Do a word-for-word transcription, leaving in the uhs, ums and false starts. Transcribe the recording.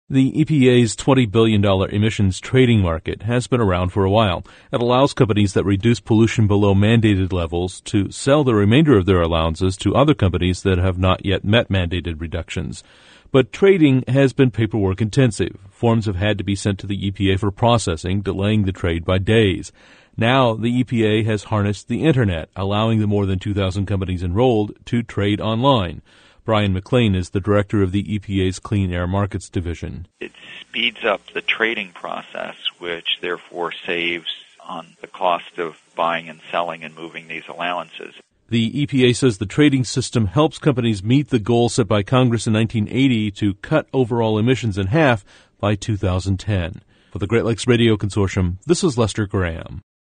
The E P A's twenty billion dollars emissions trading market has been around for a while. It allows companies that reduce pollution below mandated levels to sell the remainder of their allowances to other companies that have not yet met mandated reductions. But trading has been paperwork intensive. Forms have had to be sent to the E P A for processing, delaying the trade by days. Now, the E P A has harnessed the Internet, allowing the more than two thousand companies enrolled to trade online. Brian McLean is the director of the E P A's Clean Air Markets Division. It speeds up the trading process, which therefore saves on the cost of buying and selling and moving these allowances. The E P A says the trading system helps companies meet the goal set by Congress in nineteen eighty to cut overall emissions in half by two thousand ten. For the Great Lakes Radio Consortium, this is Lester Graham.